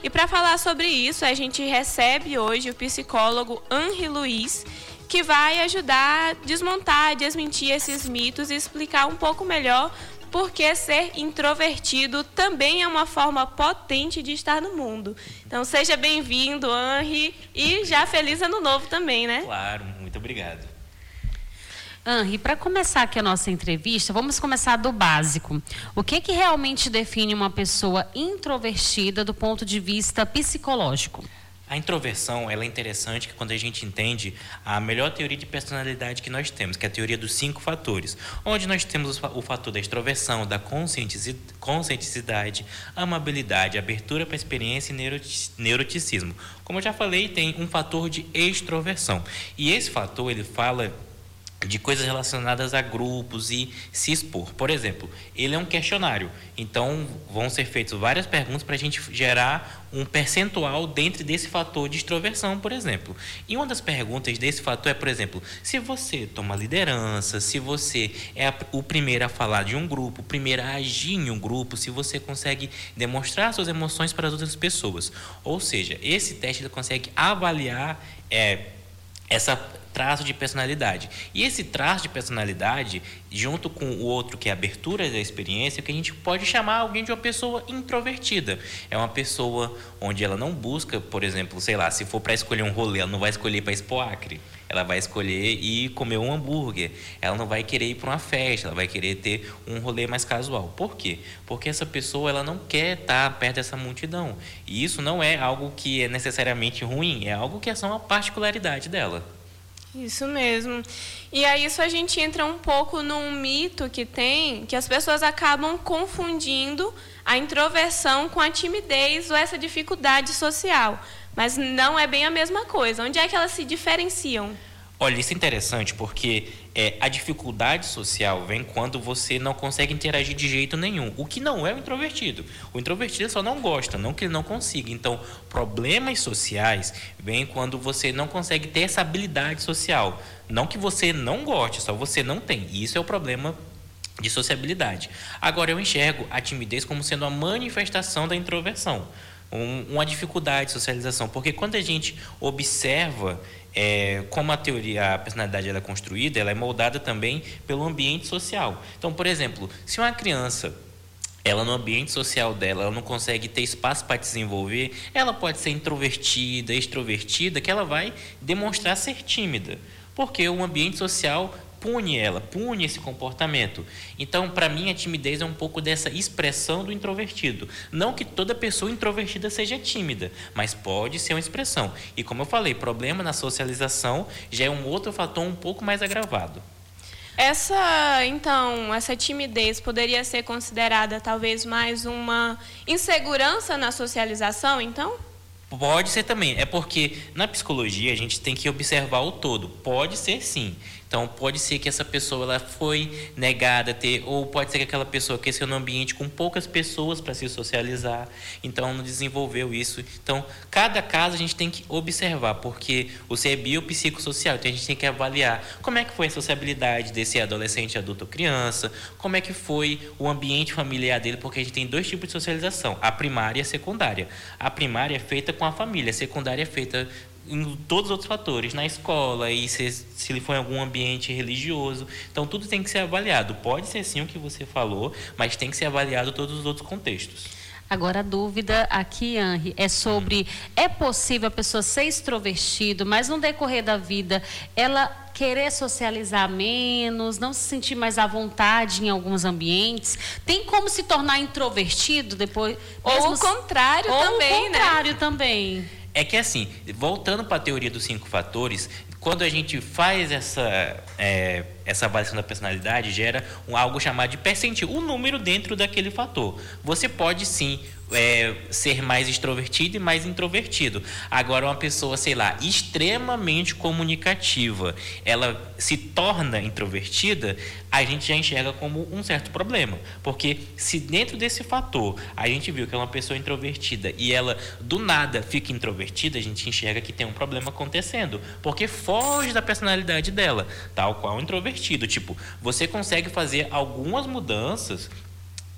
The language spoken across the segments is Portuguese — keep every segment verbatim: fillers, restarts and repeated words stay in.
E para falar sobre isso, a gente recebe hoje o psicólogo Henri Luiz, que vai ajudar a desmontar, desmentir esses mitos e explicar um pouco melhor por que ser introvertido também é uma forma potente de estar no mundo. Então, seja bem-vindo, Henri, e já feliz ano novo também, né? Claro, muito obrigado. Henri, para começar aqui a nossa entrevista, vamos começar do básico. O que que realmente define uma pessoa introvertida do ponto de vista psicológico? A introversão, ela é interessante que quando a gente entende a melhor teoria de personalidade que nós temos, que é a teoria dos cinco fatores, onde nós temos o fator da extroversão, da conscienticidade, amabilidade, abertura para a experiência e neuroticismo. Como eu já falei, tem um fator de extroversão. E esse fator, ele fala de coisas relacionadas a grupos e se expor. Por exemplo, ele é um questionário, então vão ser feitas várias perguntas para a gente gerar um percentual dentro desse fator de extroversão, por exemplo. E uma das perguntas desse fator é, por exemplo, se você toma liderança, se você é o primeiro a falar de um grupo, o primeiro a agir em um grupo, se você consegue demonstrar suas emoções para as outras pessoas. Ou seja, esse teste ele consegue avaliar é, essa traço de personalidade. E esse traço de personalidade, junto com o outro, que é a abertura da experiência, que a gente pode chamar alguém de uma pessoa introvertida. É uma pessoa onde ela não busca, por exemplo, sei lá, se for para escolher um rolê, ela não vai escolher para Expo Acre. Ela vai escolher ir comer um hambúrguer. Ela não vai querer ir para uma festa, ela vai querer ter um rolê mais casual. Por quê? Porque essa pessoa ela não quer estar perto dessa multidão. E isso não é algo que é necessariamente ruim, é algo que é só uma particularidade dela. Isso mesmo. E aí isso a gente entra um pouco num mito que tem, que as pessoas acabam confundindo a introversão com a timidez ou essa dificuldade social. Mas não é bem a mesma coisa. Onde é que elas se diferenciam? Olha, isso é interessante porque é, a dificuldade social vem quando você não consegue interagir de jeito nenhum, o que não é o introvertido. O introvertido só não gosta, não que ele não consiga. Então, problemas sociais vêm quando você não consegue ter essa habilidade social. Não que você não goste, só você não tem. E isso é o problema de sociabilidade. Agora, eu enxergo a timidez como sendo uma manifestação da introversão, um, uma dificuldade de socialização, porque quando a gente observa É, como a teoria, a personalidade ela é construída, ela é moldada também pelo ambiente social. Então, por exemplo, se uma criança, ela no ambiente social dela, ela não consegue ter espaço para desenvolver, ela pode ser introvertida, extrovertida, que ela vai demonstrar ser tímida, porque o ambiente social pune ela, pune esse comportamento. Então, para mim, a timidez é um pouco dessa expressão do introvertido. Não que toda pessoa introvertida seja tímida, mas pode ser uma expressão. E como eu falei, problema na socialização já é um outro fator um pouco mais agravado. Essa, então, essa timidez poderia ser considerada talvez mais uma insegurança na socialização, então? Pode ser também. É porque na psicologia a gente tem que observar o todo. Pode ser sim. Então, pode ser que essa pessoa ela foi negada a ter, ou pode ser que aquela pessoa cresceu num ambiente com poucas pessoas para se socializar, então não desenvolveu isso. Então, cada caso a gente tem que observar, porque você é biopsicossocial, então a gente tem que avaliar como é que foi a sociabilidade desse adolescente, adulto ou criança, como é que foi o ambiente familiar dele, porque a gente tem dois tipos de socialização, a primária e a secundária. A primária é feita com a família, a secundária é feita em todos os outros fatores, na escola, e se, se ele for em algum ambiente religioso. Então, tudo tem que ser avaliado. Pode ser sim o que você falou, mas tem que ser avaliado todos os outros contextos. Agora, a dúvida aqui, Henri, é sobre, é possível a pessoa ser extrovertido, mas no decorrer da vida, ela querer socializar menos, não se sentir mais à vontade em alguns ambientes? Tem como se tornar introvertido depois? Ou o contrário ou também, né? Ou o contrário também. É que assim, voltando para a teoria dos cinco fatores, quando a gente faz essa, é, essa avaliação da personalidade, gera um, algo chamado de percentil, um número dentro daquele fator. Você pode sim é, ser mais extrovertido e mais introvertido. Agora, uma pessoa, sei lá, extremamente comunicativa, ela se torna introvertida, a gente já enxerga como um certo problema. Porque se dentro desse fator a gente viu que é uma pessoa introvertida e ela do nada fica introvertida, a gente enxerga que tem um problema acontecendo. Porque foge da personalidade dela, tal qual o introvertido. Tipo, você consegue fazer algumas mudanças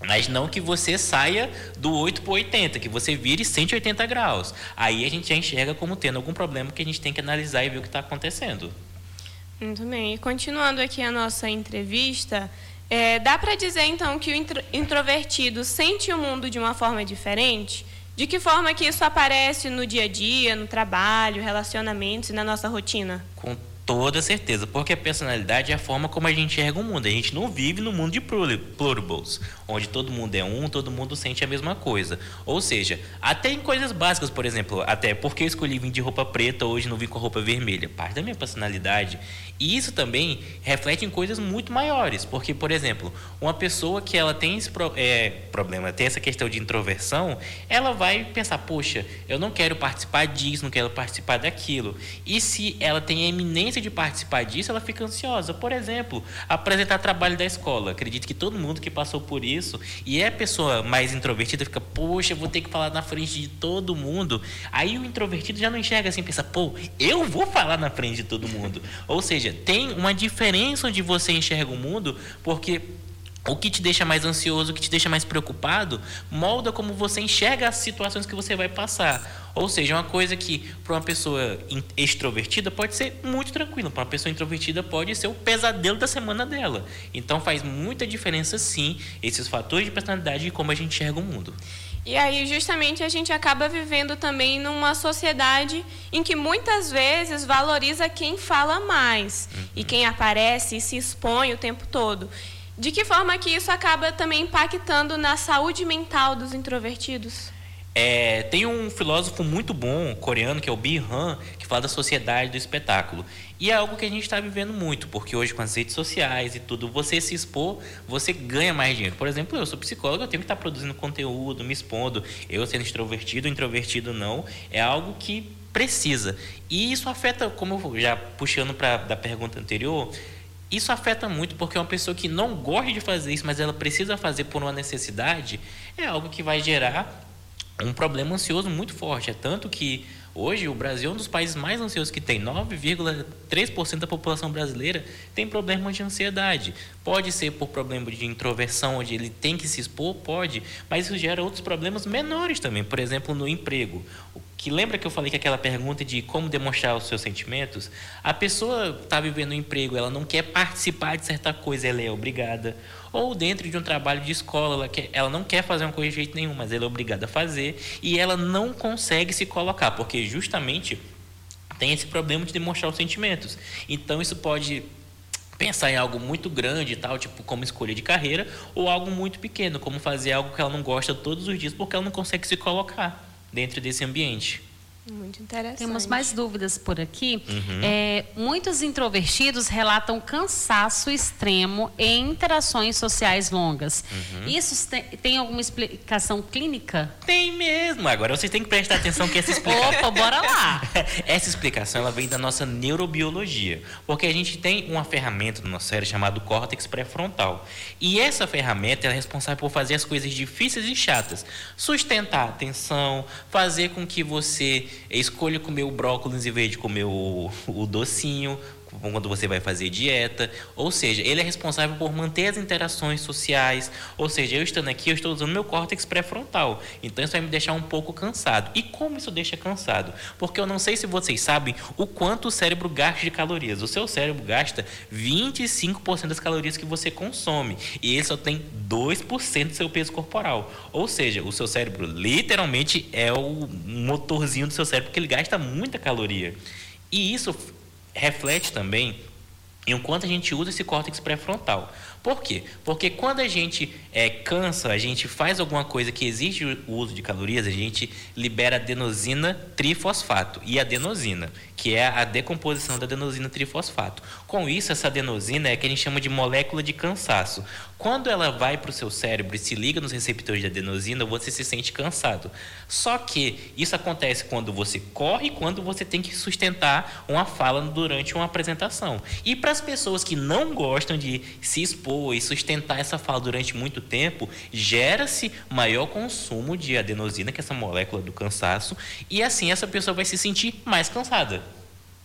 Mas não que você saia do oito para oitenta, que você vire cento e oitenta graus. Aí a gente já enxerga como tendo algum problema que a gente tem que analisar e ver o que está acontecendo. Muito bem. E continuando aqui a nossa entrevista, é, dá para dizer, então, que o intro, introvertido sente o mundo de uma forma diferente? De que forma que isso aparece no dia a dia, no trabalho, relacionamentos e na nossa rotina? Com toda certeza, porque a personalidade é a forma como a gente enxerga o mundo. A gente não vive no mundo de plurables, onde todo mundo é um, todo mundo sente a mesma coisa. Ou seja, até em coisas básicas, por exemplo, até porque eu escolhi vir de roupa preta, hoje não vim com roupa vermelha, parte da minha personalidade. E isso também reflete em coisas muito maiores, porque, por exemplo, uma pessoa que ela tem esse pro, é, problema, tem essa questão de introversão, ela vai pensar, poxa, eu não quero participar disso, não quero participar daquilo. E se ela tem a eminência de participar disso, ela fica ansiosa. Por exemplo, apresentar trabalho da escola. Acredito que todo mundo que passou por isso e é a pessoa mais introvertida fica, poxa, vou ter que falar na frente de todo mundo. Aí o introvertido já não enxerga assim, pensa, pô, eu vou falar na frente de todo mundo. Ou seja, tem uma diferença onde você enxerga o mundo, porque o que te deixa mais ansioso, o que te deixa mais preocupado, molda como você enxerga as situações que você vai passar. Ou seja, uma coisa que para uma pessoa extrovertida pode ser muito tranquila, para uma pessoa introvertida pode ser o pesadelo da semana dela. Então faz muita diferença, sim, esses fatores de personalidade e como a gente enxerga o mundo. E aí, justamente, a gente acaba vivendo também numa sociedade em que muitas vezes valoriza quem fala mais, uhum, e quem aparece e se expõe o tempo todo. De que forma que isso acaba também impactando na saúde mental dos introvertidos? É, tem um filósofo muito bom, coreano, que é o Byung Han, que fala da sociedade do espetáculo. E é algo que a gente está vivendo muito, porque hoje com as redes sociais e tudo, você se expor, você ganha mais dinheiro. Por exemplo, eu sou psicólogo, eu tenho que estar produzindo conteúdo, me expondo. Eu sendo extrovertido, introvertido não, é algo que precisa. E isso afeta, como eu já puxando para da pergunta anterior, isso afeta muito, porque uma pessoa que não gosta de fazer isso, mas ela precisa fazer por uma necessidade, é algo que vai gerar um problema ansioso muito forte. É tanto que hoje o Brasil é um dos países mais ansiosos que tem. nove vírgula três por cento da população brasileira tem problemas de ansiedade. Pode ser por problema de introversão, onde ele tem que se expor, pode, mas isso gera outros problemas menores também. Por exemplo, no emprego. Que lembra que eu falei que aquela pergunta de como demonstrar os seus sentimentos? A pessoa está vivendo um emprego, ela não quer participar de certa coisa, ela é obrigada. Ou dentro de um trabalho de escola, ela, quer, ela não quer fazer uma coisa de jeito nenhum, mas ela é obrigada a fazer e ela não consegue se colocar, porque justamente tem esse problema de demonstrar os sentimentos. Então isso pode pensar em algo muito grande, tal, tipo como escolha de carreira, ou algo muito pequeno, como fazer algo que ela não gosta todos os dias, porque ela não consegue se colocar dentro desse ambiente. Muito interessante. Temos mais dúvidas por aqui. Uhum. É, muitos introvertidos relatam cansaço extremo em interações sociais longas. Uhum. Isso tem, tem alguma explicação clínica? Tem mesmo. Agora vocês têm que prestar atenção que essa explicação... Opa, bora lá! Essa explicação ela vem da nossa neurobiologia. Porque a gente tem uma ferramenta no nosso cérebro chamada córtex pré-frontal. E essa ferramenta é responsável por fazer as coisas difíceis e chatas. Sustentar a atenção, fazer com que você escolha comer o brócolis em vez de comer o, o docinho quando você vai fazer dieta. Ou seja, ele é responsável por manter as interações sociais. Ou seja, eu estando aqui, eu estou usando meu córtex pré-frontal. Então isso vai me deixar um pouco cansado. E como isso deixa cansado? Porque eu não sei se vocês sabem o quanto o cérebro gasta de calorias. O seu cérebro gasta vinte e cinco por cento das calorias que você consome. E ele só tem dois por cento do seu peso corporal. Ou seja, o seu cérebro literalmente é o motorzinho do seu cérebro, porque ele gasta muita caloria. E isso reflete também em quanto a gente usa esse córtex pré-frontal. Por quê? Porque quando a gente é, cansa, a gente faz alguma coisa que exige o uso de calorias, a gente libera adenosina trifosfato e adenosina, que é a decomposição da adenosina trifosfato. Com isso, essa adenosina é que a gente chama de molécula de cansaço. Quando ela vai para o seu cérebro e se liga nos receptores de adenosina, você se sente cansado. Só que isso acontece quando você corre e quando você tem que sustentar uma fala durante uma apresentação. E para as pessoas que não gostam de se expor e sustentar essa fala durante muito tempo, gera-se maior consumo de adenosina, que é essa molécula do cansaço, e assim essa pessoa vai se sentir mais cansada.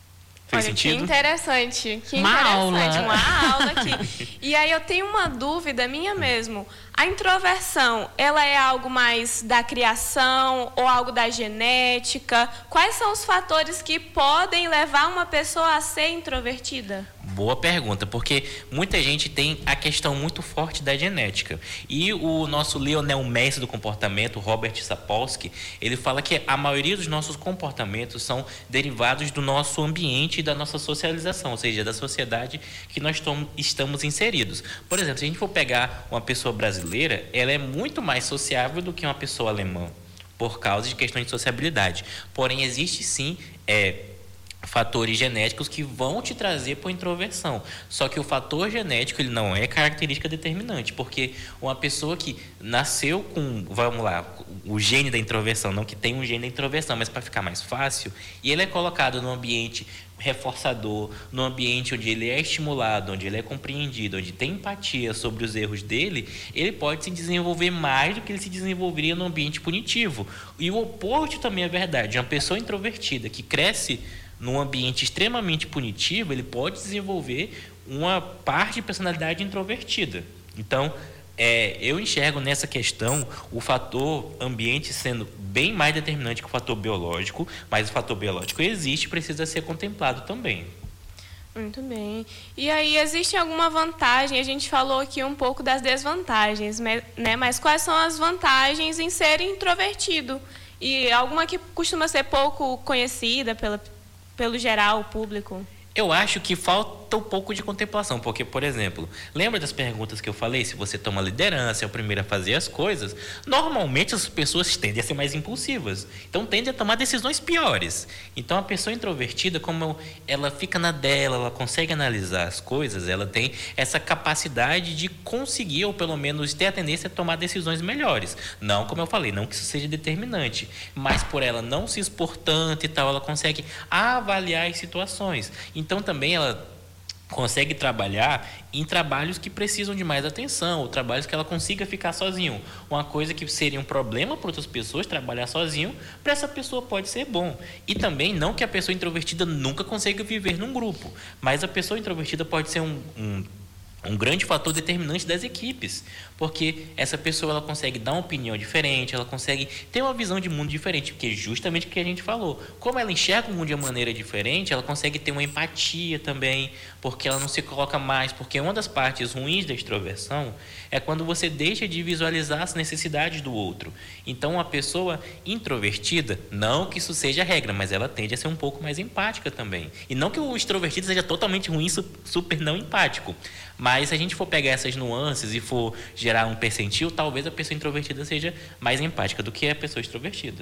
Fez Olha, sentido? Que interessante. Que Uma interessante. aula. Uma aula aqui. E aí eu tenho uma dúvida minha mesmo. A introversão, ela é algo mais da criação ou algo da genética? Quais são os fatores que podem levar uma pessoa a ser introvertida? Boa pergunta, porque muita gente tem a questão muito forte da genética. E o nosso Lionel Messi do comportamento, Robert Sapolsky, ele fala que a maioria dos nossos comportamentos são derivados do nosso ambiente e da nossa socialização, ou seja, da sociedade que nós estamos inseridos. Por exemplo, se a gente for pegar uma pessoa brasileira, ela é muito mais sociável do que uma pessoa alemã, por causa de questões de sociabilidade. Porém, existe sim... É, fatores genéticos que vão te trazer para a introversão. Só que o fator genético ele não é característica determinante, porque uma pessoa que nasceu com, vamos lá, o gene da introversão, não que tem um gene da introversão, mas para ficar mais fácil, e ele é colocado num ambiente reforçador, num ambiente onde ele é estimulado, onde ele é compreendido, onde tem empatia sobre os erros dele, ele pode se desenvolver mais do que ele se desenvolveria no ambiente punitivo. E o oposto também é verdade. Uma pessoa introvertida que cresce num ambiente extremamente punitivo, ele pode desenvolver uma parte de personalidade introvertida. Então, é, eu enxergo nessa questão o fator ambiente sendo bem mais determinante que o fator biológico, mas o fator biológico existe e precisa ser contemplado também. Muito bem. E aí, existe alguma vantagem? A gente falou aqui um pouco das desvantagens, né? Mas quais são as vantagens em ser introvertido? E alguma que costuma ser pouco conhecida pela pelo geral, público? Eu acho que falta um pouco de contemplação, porque, por exemplo, lembra das perguntas que eu falei? Se você toma liderança, é o primeiro a fazer as coisas, normalmente as pessoas tendem a ser mais impulsivas, então tendem a tomar decisões piores. Então, a pessoa introvertida, como ela fica na dela, ela consegue analisar as coisas, ela tem essa capacidade de conseguir, ou pelo menos ter a tendência a tomar decisões melhores. Não, como eu falei, não que isso seja determinante, mas por ela não se expor tanto e tal, ela consegue avaliar as situações. Então, também ela consegue trabalhar em trabalhos que precisam de mais atenção, ou trabalhos que ela consiga ficar sozinho. Uma coisa que seria um problema para outras pessoas, trabalhar sozinho, para essa pessoa pode ser bom. E também, não que a pessoa introvertida nunca consiga viver num grupo, mas a pessoa introvertida pode ser um, um um grande fator determinante das equipes, porque essa pessoa ela consegue dar uma opinião diferente, ela consegue ter uma visão de mundo diferente, porque justamente o que a gente falou, como ela enxerga o mundo de uma maneira diferente, ela consegue ter uma empatia também, porque ela não se coloca mais, porque uma das partes ruins da extroversão é quando você deixa de visualizar as necessidades do outro. Então, uma pessoa introvertida, não que isso seja a regra, mas ela tende a ser um pouco mais empática também. E não que o extrovertido seja totalmente ruim, super não empático, mas se a gente for pegar essas nuances e for gerar um percentil, talvez a pessoa introvertida seja mais empática do que a pessoa extrovertida.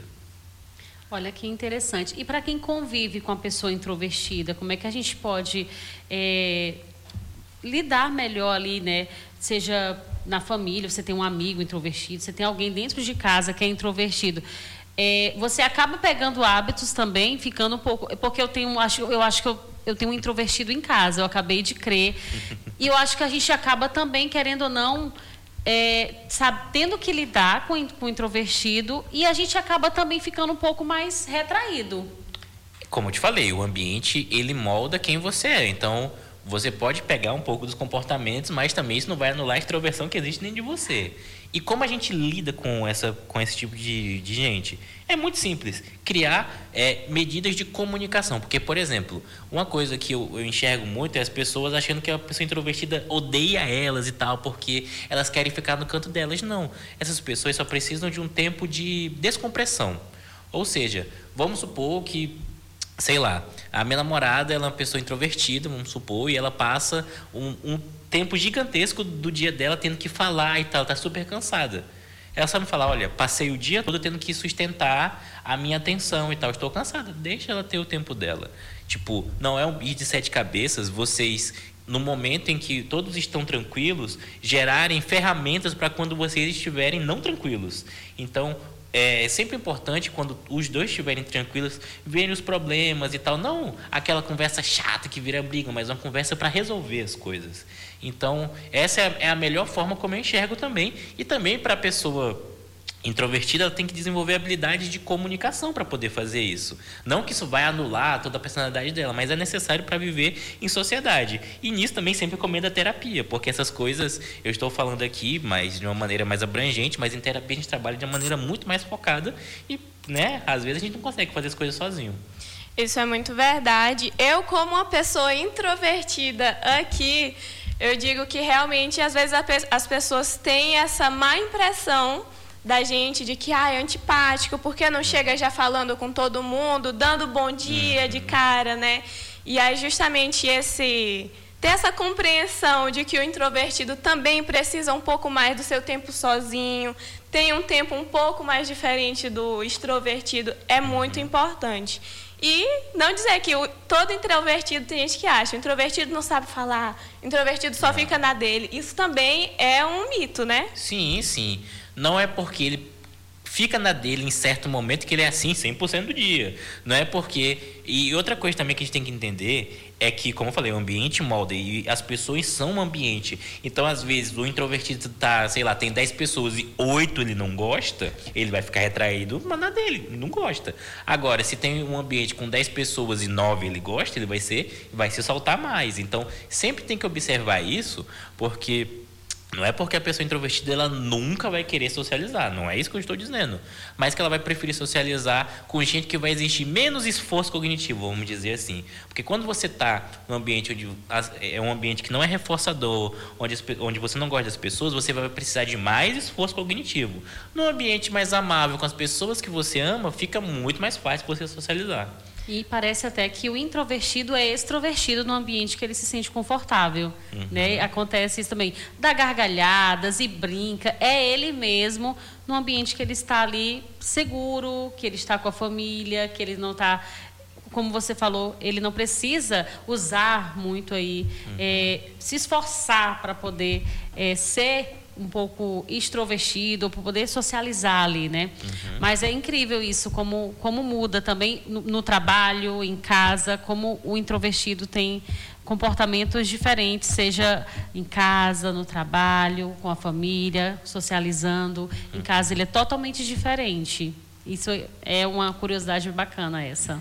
Olha que interessante. E para quem convive com a pessoa introvertida, como é que a gente pode é, lidar melhor ali, né? Seja na família, você tem um amigo introvertido, você tem alguém dentro de casa que é introvertido. É, você acaba pegando hábitos também, ficando um pouco... Porque eu tenho, acho, eu acho que eu, eu tenho um introvertido em casa, eu acabei de crer. E eu acho que a gente acaba também, querendo ou não, é, sabe, tendo que lidar com, com o introvertido, e a gente acaba também ficando um pouco mais retraído. Como eu te falei, o ambiente, ele molda quem você é. Então, você pode pegar um pouco dos comportamentos, mas também isso não vai anular a extroversão que existe dentro de você. E como a gente lida com, essa, com esse tipo de, de gente? É muito simples. Criar é, medidas de comunicação. Porque, por exemplo, uma coisa que eu, eu enxergo muito é as pessoas achando que a pessoa introvertida odeia elas e tal, porque elas querem ficar no canto delas. Não. Essas pessoas só precisam de um tempo de descompressão. Ou seja, vamos supor que, sei lá, a minha namorada ela é uma pessoa introvertida, vamos supor, e ela passa um, um tempo gigantesco do dia dela tendo que falar e tal, está super cansada. Ela só me fala, olha, passei o dia todo tendo que sustentar a minha atenção e tal, estou cansada, deixa ela ter o tempo dela. Tipo, não é um bicho de sete cabeças, vocês, no momento em que todos estão tranquilos, gerarem ferramentas para quando vocês estiverem não tranquilos. Então, é sempre importante, quando os dois estiverem tranquilos, verem os problemas e tal. Não aquela conversa chata que vira briga, mas uma conversa para resolver as coisas. Então, essa é a melhor forma como eu enxergo também. E também para a pessoa introvertida, ela tem que desenvolver habilidade de comunicação para poder fazer isso. Não que isso vai anular toda a personalidade dela, mas é necessário para viver em sociedade. E nisso também sempre recomendo a terapia, porque essas coisas eu estou falando aqui, mas de uma maneira mais abrangente, mas em terapia a gente trabalha de uma maneira muito mais focada e, né, às vezes a gente não consegue fazer as coisas sozinho. Isso é muito verdade. Eu, como uma pessoa introvertida aqui, eu digo que realmente às vezes as pessoas têm essa má impressão da gente de que ah, é antipático, porque não chega já falando com todo mundo, dando bom dia de cara, né? E aí justamente esse ter essa compreensão de que o introvertido também precisa um pouco mais do seu tempo sozinho, tem um tempo um pouco mais diferente do extrovertido, é muito importante. E não dizer que o, todo introvertido, tem gente que acha, o introvertido não sabe falar, o introvertido só fica na dele. Isso também é um mito, né? Sim, sim. Não é porque ele fica na dele em certo momento que ele é assim cem por cento do dia. Não é porque... E outra coisa também que a gente tem que entender é que, como eu falei, o ambiente molda e as pessoas são um ambiente. Então, às vezes, o introvertido tá, sei lá, tem dez pessoas e oito ele não gosta, ele vai ficar retraído, mas na dele, ele não gosta. Agora, se tem um ambiente com dez pessoas e nove ele gosta, ele vai ser, vai se soltar mais. Então, sempre tem que observar isso, porque... Não é porque a pessoa introvertida ela nunca vai querer socializar, não é isso que eu estou dizendo. Mas que ela vai preferir socializar com gente que vai exigir menos esforço cognitivo, vamos dizer assim. Porque quando você está num ambiente onde é um ambiente que não é reforçador, onde, onde você não gosta das pessoas, você vai precisar de mais esforço cognitivo. Num ambiente mais amável com as pessoas que você ama, fica muito mais fácil você socializar. E parece até que o introvertido é extrovertido no ambiente que ele se sente confortável. Uhum. Né? Acontece isso também. Dá gargalhadas e brinca. É ele mesmo no ambiente que ele está ali seguro, que ele está com a família, que ele não está... Como você falou, ele não precisa usar muito aí, uhum. é, se esforçar para poder é, ser... um pouco extrovertido, para poder socializar ali, né? Uhum. Mas é incrível isso, como, como muda também no, no trabalho, em casa, como o introvertido tem comportamentos diferentes, seja em casa, no trabalho, com a família, socializando. Uhum. Em casa ele é totalmente diferente. Isso é uma curiosidade bacana essa.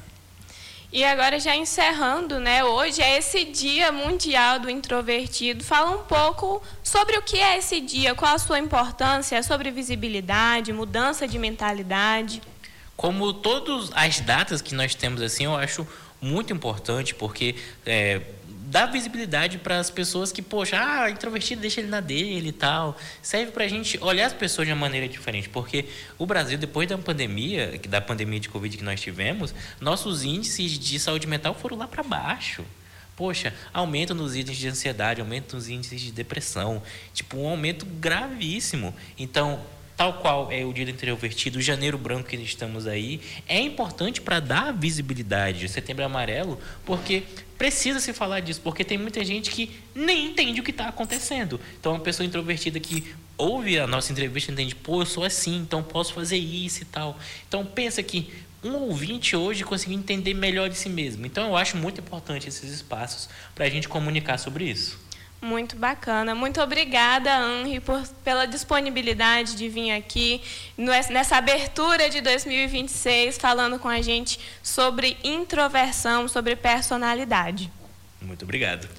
E agora, já encerrando, né, hoje é esse Dia Mundial do Introvertido. Fala um pouco sobre o que é esse dia, qual a sua importância, sobre visibilidade, mudança de mentalidade. Como todas as datas que nós temos, assim, eu acho muito importante, porque é, dá visibilidade para as pessoas que, poxa, ah, introvertido, deixa ele na dele e tal. Serve para a gente olhar as pessoas de uma maneira diferente, porque o Brasil, depois da pandemia, da pandemia de Covid que nós tivemos, nossos índices de saúde mental foram lá para baixo. Poxa, aumento nos índices de ansiedade, aumento nos índices de depressão, tipo, um aumento gravíssimo. Então, tal qual é o Dia do Introvertido, o Janeiro Branco que estamos aí, é importante para dar visibilidade, o Setembro Amarelo, porque precisa se falar disso, porque tem muita gente que nem entende o que está acontecendo. Então, uma pessoa introvertida que ouve a nossa entrevista entende, pô, eu sou assim, então posso fazer isso e tal. Então, pensa que um ouvinte hoje conseguiu entender melhor de si mesmo. Então, eu acho muito importante esses espaços para a gente comunicar sobre isso. Muito bacana. Muito obrigada, Henri, por, pela disponibilidade de vir aqui nessa abertura de dois mil e vinte e seis, falando com a gente sobre introversão, sobre personalidade. Muito obrigado.